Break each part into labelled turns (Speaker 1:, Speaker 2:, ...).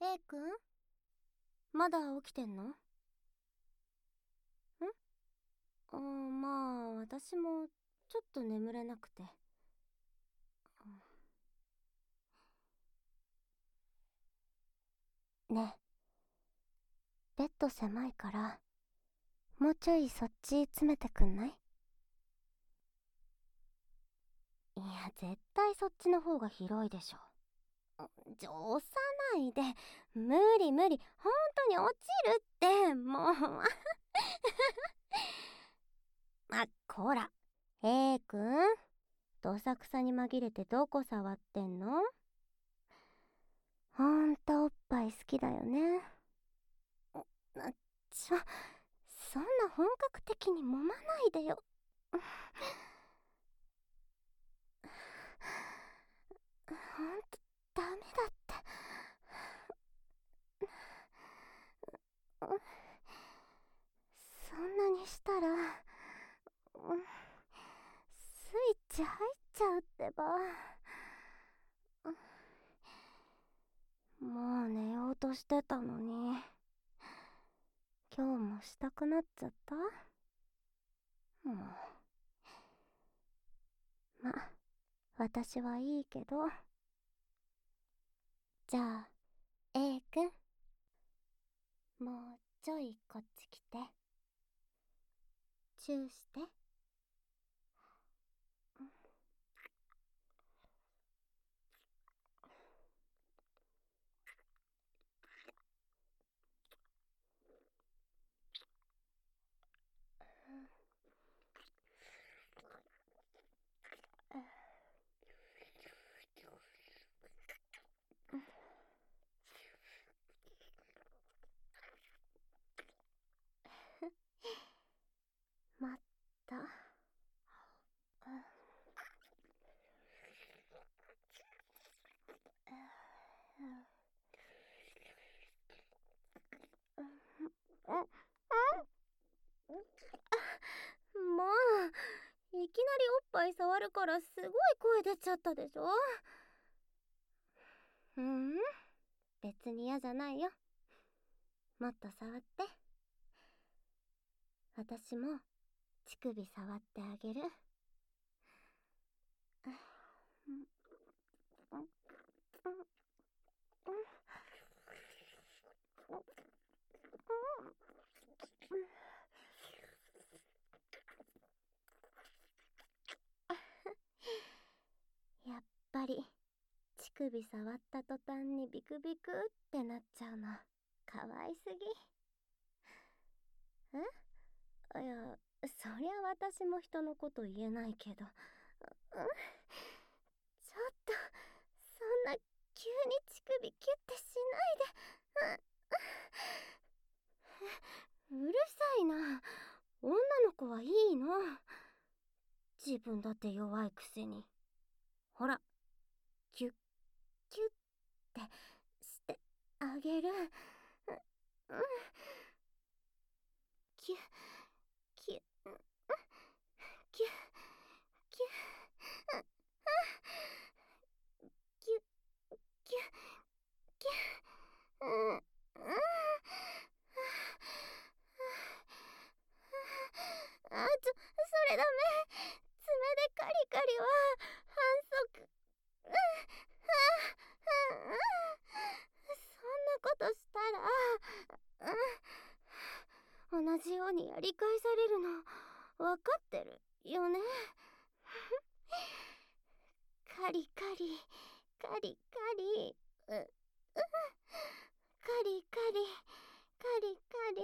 Speaker 1: A 君、まだ起きてんの？まあ私もちょっと眠れなくて。ねえ、ベッド狭いからもうちょいそっち詰めてくんない？いや、絶対そっちの方が広いでしょ。押さないで。無理無理、本当に落ちるってもうこら A 君、どさくさに紛れてどこ触ってんの？ほんとおっぱい好きだよね。そんな本格的に揉まないでよ。ほんとダメだって。そんなにしたらスイッチ入っちゃうってば。もう寝ようとしてたのに、今日もしたくなっちゃった。もうま、私はいいけど。じゃあ A 君、もうちょいこっち来てチューして。まった。もういきなりおっぱい触るからすごい声出ちゃったでしょ。別に嫌じゃないよ。もっと触って。私も乳首触ってあげる。やっぱり乳首触った途端にビクビクってなっちゃうのかわいすぎ。いや、そりゃ私も人のこと言えないけど、ちょっとそんな急に乳首キュッてしないで。うるさいな。女の子はいいの。自分だって弱いくせに。ほら、キュッキュッってしてあげる。キュッキュッキュッキュッキュッキュッキュッ。それダメ。爪でカリカリは反則。そんなことしたら同じようにやり返されるの分かってるよね。カリカリカリカリカリカリカリカリ。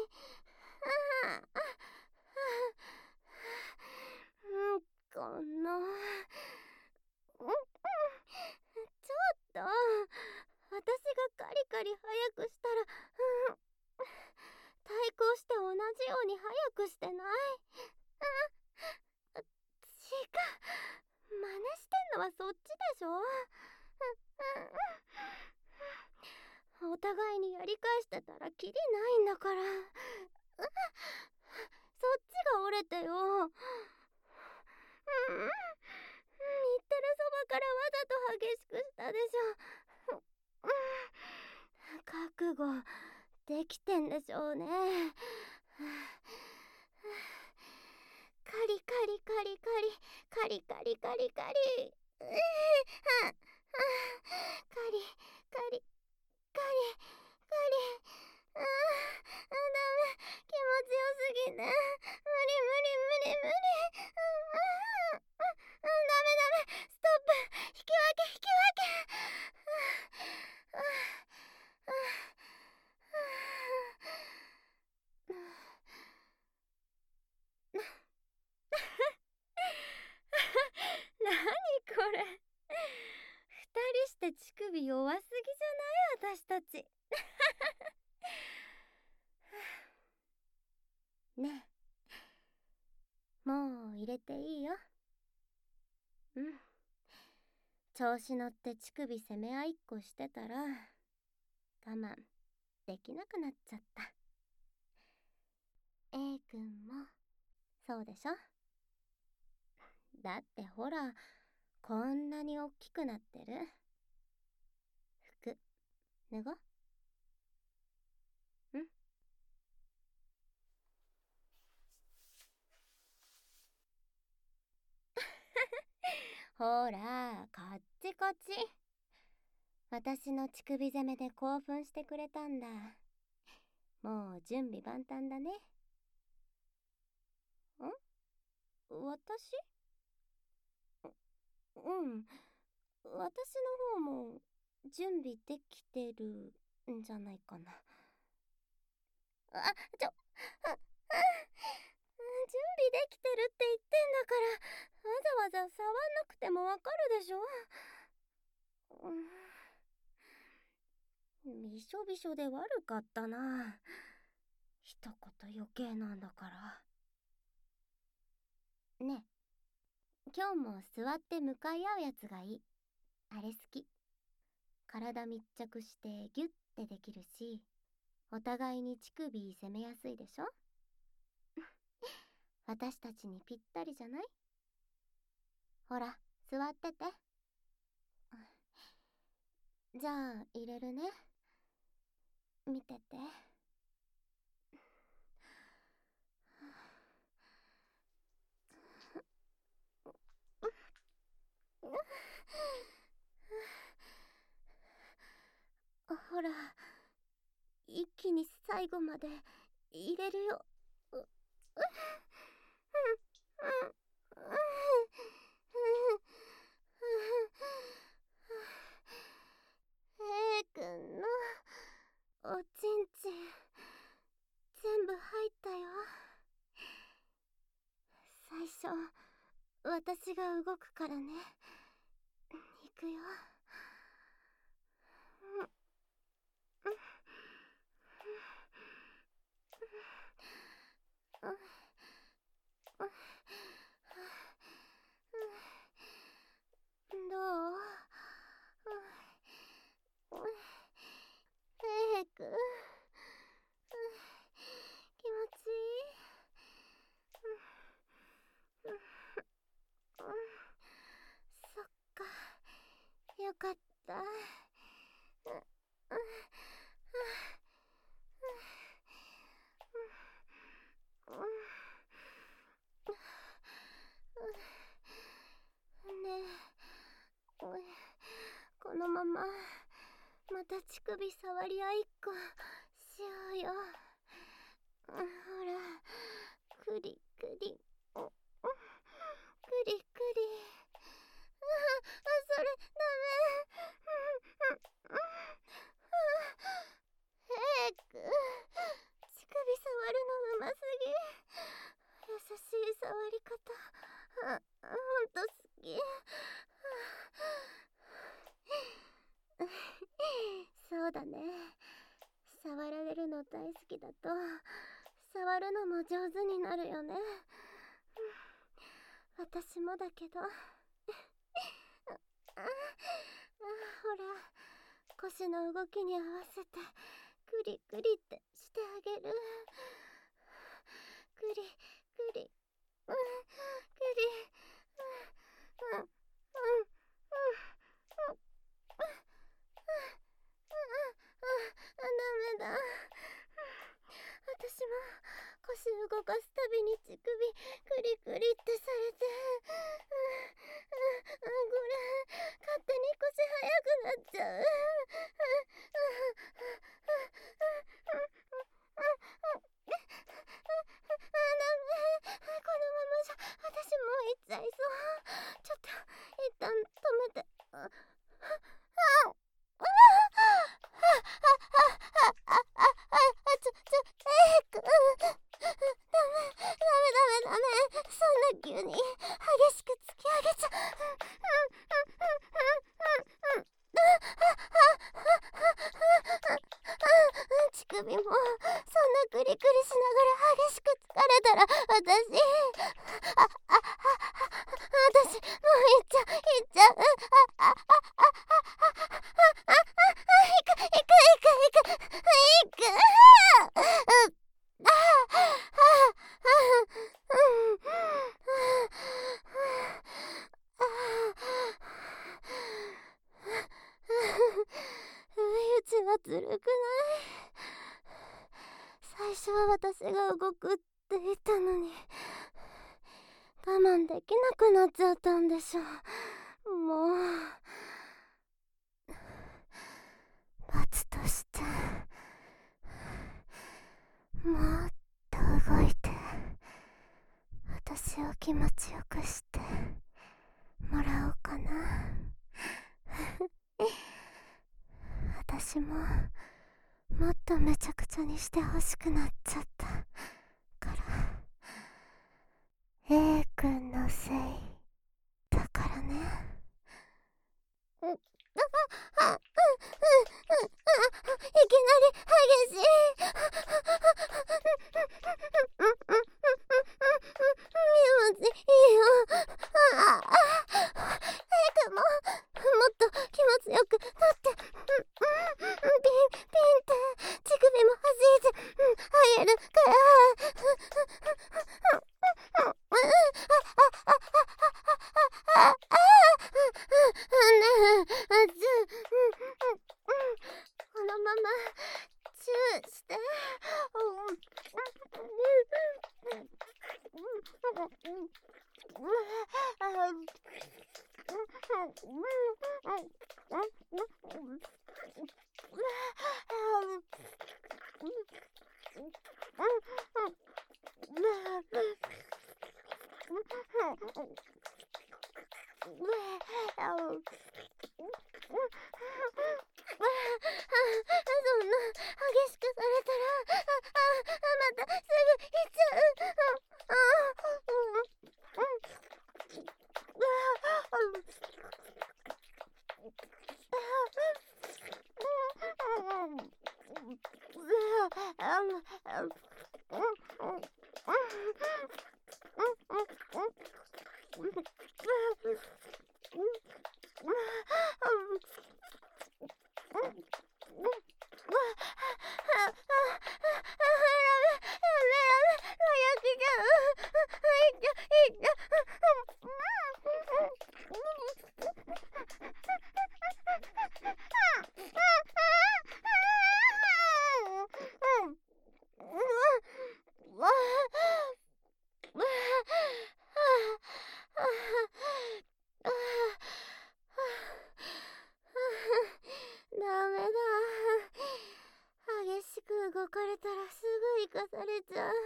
Speaker 1: このちょっと、私がカリカリ早くしたら対抗して同じように早くしてない？違う、真似してんのはそっちでしょ。お互いにやり返してたらキリないんだから。そっちが折れてよ。言ってるそばからわざと激しくしたでしょ。 覚悟できてんでしょうね。カリカリカリカリカリカリカリカリカリカリカリカリダメ、気持ちよすぎて無理無理無理無理。ダメダメ、ストップ、引き分け引き分け。何これ、二人して乳首弱すぎじゃない？私たち。ねえ、もう入れていいよ。うん、調子乗って乳首攻め合いっこしてたら我慢できなくなっちゃった。A 君もそうでしょ？だってほら、こんなに大きくなってる。服脱ごう。ん？ほら、こっちこっち。私の乳首攻めで興奮してくれたんだ。もう準備万端だね。私？うん。私の方も準備できてるんじゃないかな。準備できてるって言ってんだから、わざわざ触んなくてもわかるでしょ。びしょびしょで悪かったな。一言余計なんだから。ねえ、今日も座って向かい合うやつがいい。あれ好き。体密着してギュッてできるし、お互いに乳首攻めやすいでしょ。私たちにぴったりじゃない？ほら、座ってて。じゃあ入れるね。見てて。ほら、一気に最後まで入れるよ。A 君のおちんちん全部入ったよ。最初私が動くからね。いくよ。どう？A 君、気持ちいい？そっか、よかった。ねえ、このまままた乳首触り合いっこしようよ。ほら、クリクリ、クリクリ。それダメ。ヘイク、乳首触るのうますぎ。優しい触り方、ほんと好き。そうだね。触られるの大好きだと触るのも上手になるよね。私もだけど。ほら、腰の動きに合わせてクリクリってしてあげる。クリクリ、クリ、 ずるくない？最初は私が動くって言ったのに、我慢できなくなっちゃったんでしょ。もう罰としてもっと動いて私を気持ちよくしてもらおうかな。私ももっとめちゃくちゃにしてほしくなっちゃったから、A 君のせいだからね。いきなり激しい。気持ちいいよ。早くもっと気持ちよくなって、ピンって乳首も弾いて入るから。このままチューして。そんな激しくされたら、またすぐ行っちゃう。ダメだ。激しく動かれたらすぐ生かされちゃう。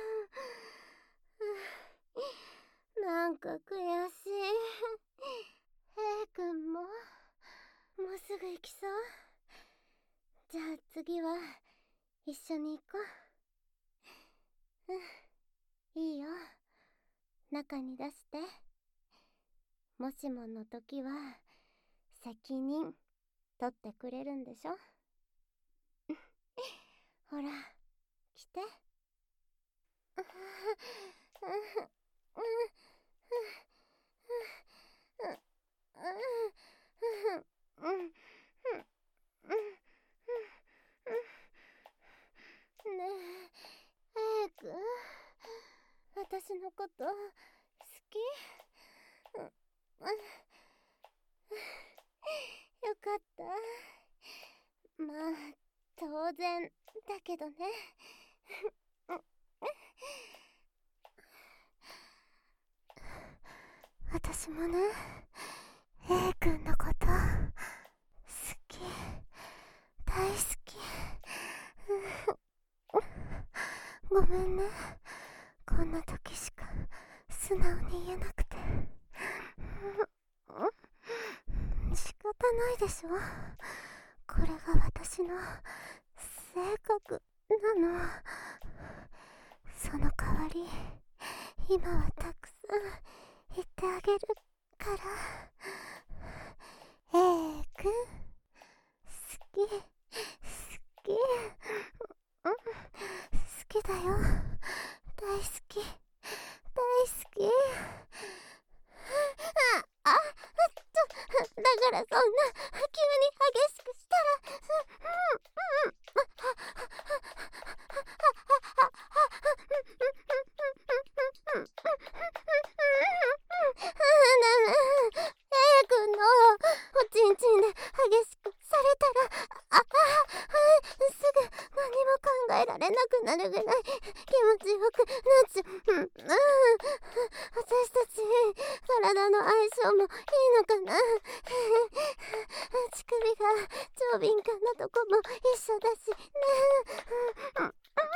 Speaker 1: なんか悔しい。A 君ももうすぐ行きそう？じゃあ次は一緒に行こう。いいよ、中に出して。もしもの時は責任取ってくれるんでしょ？ほら来て。ねえ、A 君、私のこと好き？よかった。まあ当然だけどね。私もね、A 君のこと好き、大好き。ごめんね、こんな時しか素直に言えなくて。仕方ないでしょ、これが私の性格なの。その代わり今はたくさん言ってあげるから。A 君、好き好きだよ、大好き大好き。だからそんな急に激しくしたら。ダメ、A 君のおちんちんで激なるぐらい気持ちよくなっちゃう。私たち体の相性もいいのかな。乳首が超敏感なとこも一緒だしね。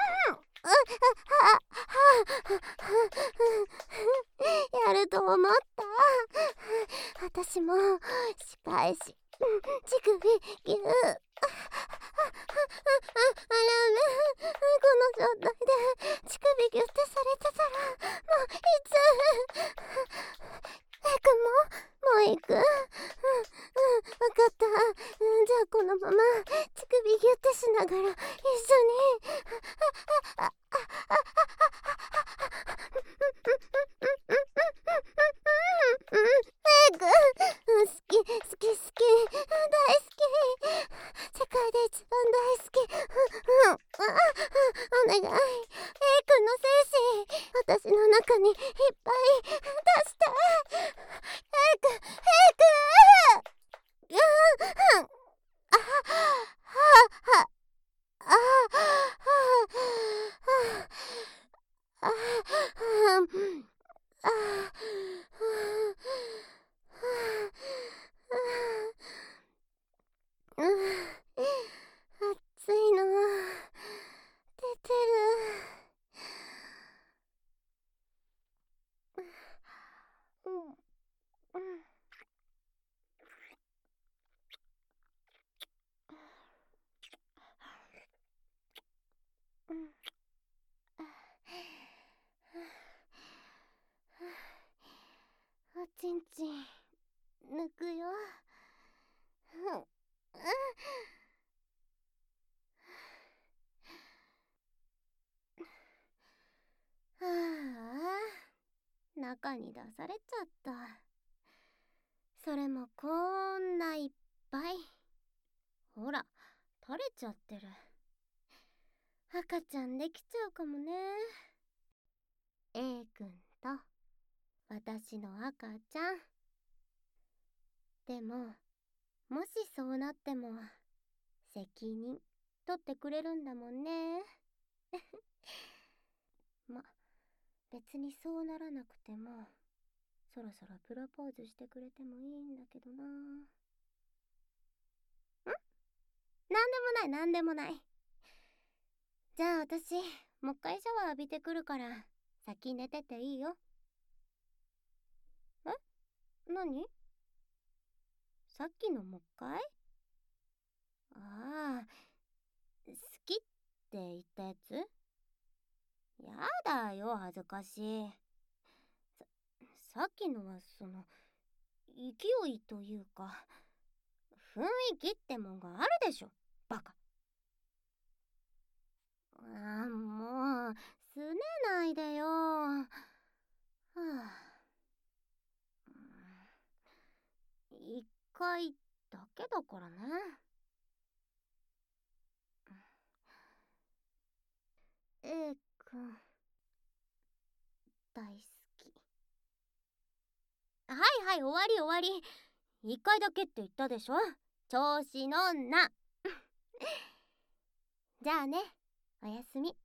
Speaker 1: やると思った。私も仕返し乳首ぎゅー。あらね、この状態で乳首ギュってされてたらもういつもう行く。わかった。じゃあこのまま乳首ギュってしながら一緒に早く。好き好き好き、大好き、世界で一番大好き。お願い、A 君の精子私の中にいっぱい出して。A 君、あはあ暑いの出てる。おちんちん抜くよ。はあ、中に出されちゃった。それもこんないっぱい。ほら、垂れちゃってる。赤ちゃんできちゃうかもね。A 君と私の赤ちゃん。でも、もしそうなっても責任取ってくれるんだもんね。ま、別にそうならなくてもそろそろプロポーズしてくれてもいいんだけどな。なんでもない。じゃあ私もう一回シャワー浴びてくるから先寝てていいよ。何？さっきのもう一回？ああ、好きって言ったやつ？やだよ、恥ずかしい。さっきのは勢いというか雰囲気ってもんがあるでしょ、バカ。もうすねないでよ。はあ、一回だけだからね。A 君大好き。はい、終わり。一回だけって言ったでしょ、調子のんな。じゃあね、おやすみ。